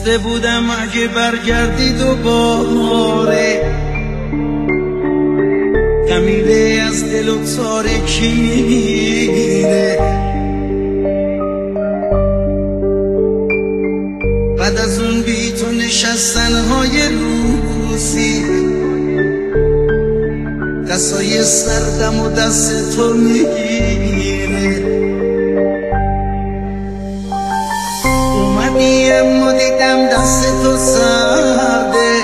گفته بودم اگه برگردی دوباره امیره از دل و تارکی میره. بعد از اون بی تو نشستنهای روسی دستای سردم و دست تو میگیره. اومدی اما دیدم دست تو سرده،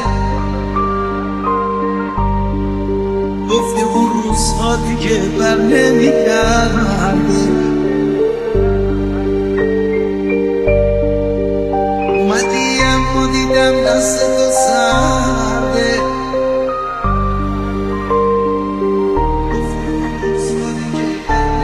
گفتی اون روزها دیگه بر نمیگرده. اومدی اما دیدم دست تو سرده، گفتی اون روزها دیگه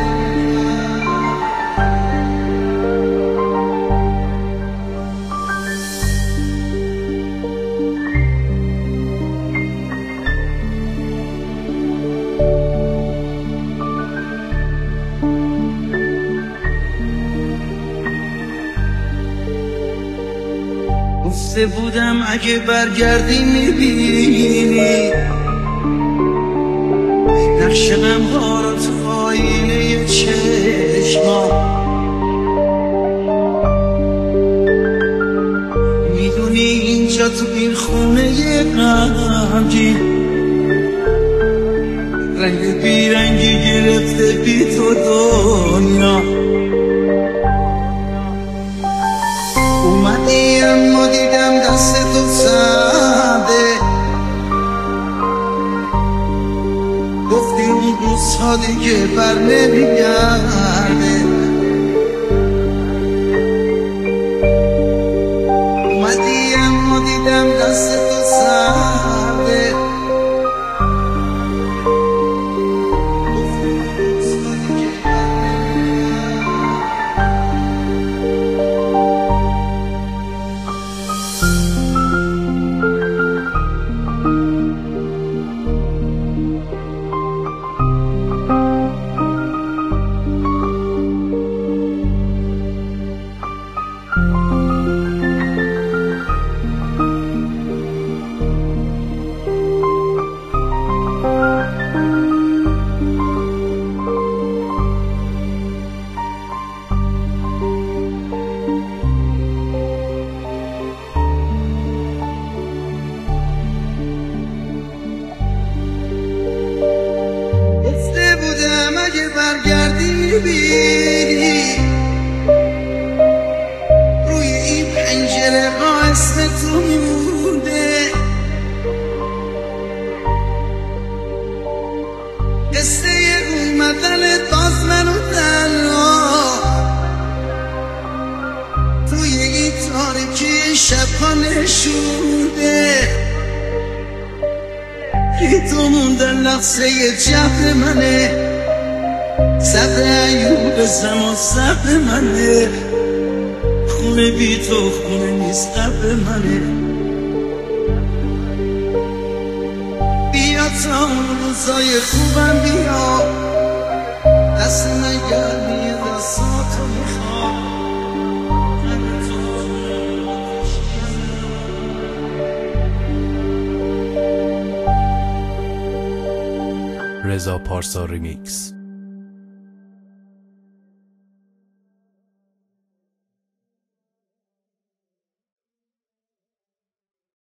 گفته بودم اگه برگردی میبینی نقش غمها رو تو آینه چشما. میدونی اینجا تو این خونه غمگین رنگ بیرنگی گرفته بی تو دنیا. اومدی اما دیدم دست تو سرده، گفتی اون روزها دیگه بر نمیگرده. اومدی اما دیدم دست تو سرده، گفتی اون روزها دیگه ببینی روی این پنجره ها اسم تو میمونه. قصه اومدن باز منو تنها توی این تاریکی شبها نشونده. بی تو موندن لحظه جبر منه، صبر ایوب زمان صبر منه. خونه بی تو خونه نیست قبر منه. بیا تا اون روزای خوبم بیا، دست من گرمی دستاتو میخوام. رضا پارسا ریمیکس.